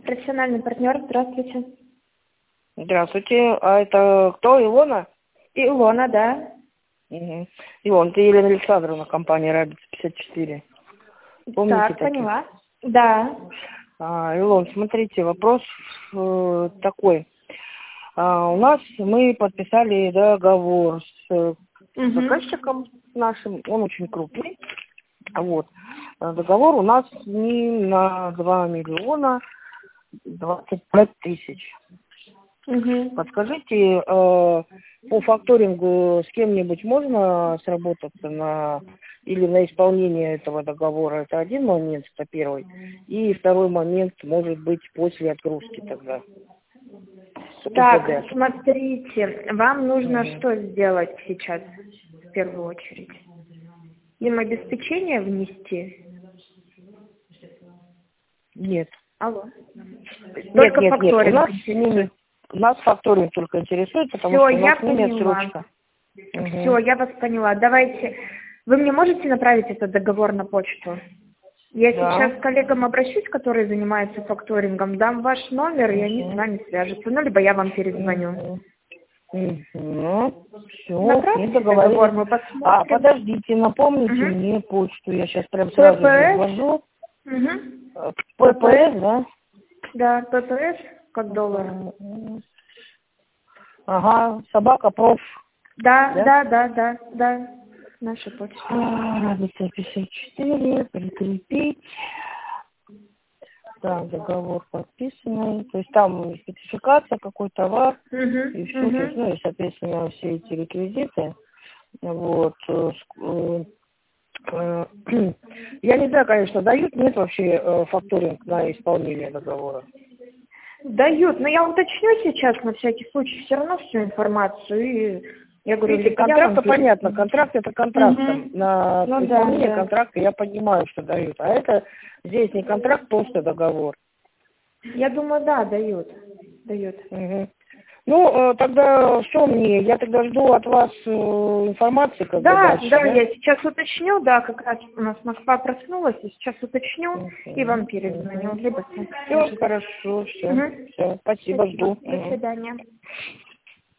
профессиональный партнер. Здравствуйте. Здравствуйте. А это кто, Илона? Илона, да. Угу. Илона, ты Елена Александровна, компания Рабиц 54. Помните Так, таких? поняла. Да. Илон, смотрите, вопрос такой. У нас мы подписали договор с заказчиком нашим, он очень крупный. Вот. Договор у нас с ним на 2 миллиона 25 тысяч. Подскажите, по факторингу с кем-нибудь можно сработаться или на исполнение этого договора? Это один момент, это первый. И второй момент может быть после отгрузки тогда. Так, смотрите, вам нужно что сделать сейчас в первую очередь? Им обеспечение внести? Нет. Алло. Только факторинг. Нас факторинг только интересует, потому что у нас нет срочка. Все, я вас поняла. Давайте. Вы мне можете направить этот договор на почту? Я сейчас к коллегам обращусь, которые занимаются факторингом, дам ваш номер, и они с вами свяжутся. Ну, либо я вам перезвоню. Ну, все, направьте договор, мы посмотрим. Подождите, напомните мне почту. Я сейчас прям сразу ввожу. ППС, да? Да, ППС, как доллар. Ага, собака проф. Да. Наша почта. Рабица 54, прикрепить. Так, договор подписанный. То есть там спецификация, какой товар, и все, то есть, ну и, соответственно, все эти реквизиты. Вот. Я не знаю, конечно, дают, нет вообще факторинг на исполнение договора? Дают, но я уточню сейчас на всякий случай все равно всю информацию. И я говорю, видите, контракт понятно, контракт это контракт. На исполнение контракта я понимаю, что дают. А это здесь не контракт, просто договор. Я думаю, да, дают. Ну, тогда что мне? Я тогда жду от вас информации, как бы дальше, да? Я сейчас уточню, да, как раз у нас Москва проснулась, и сейчас уточню и вам перезвоню. Либо все, хорошо, все, спасибо, жду. До свидания.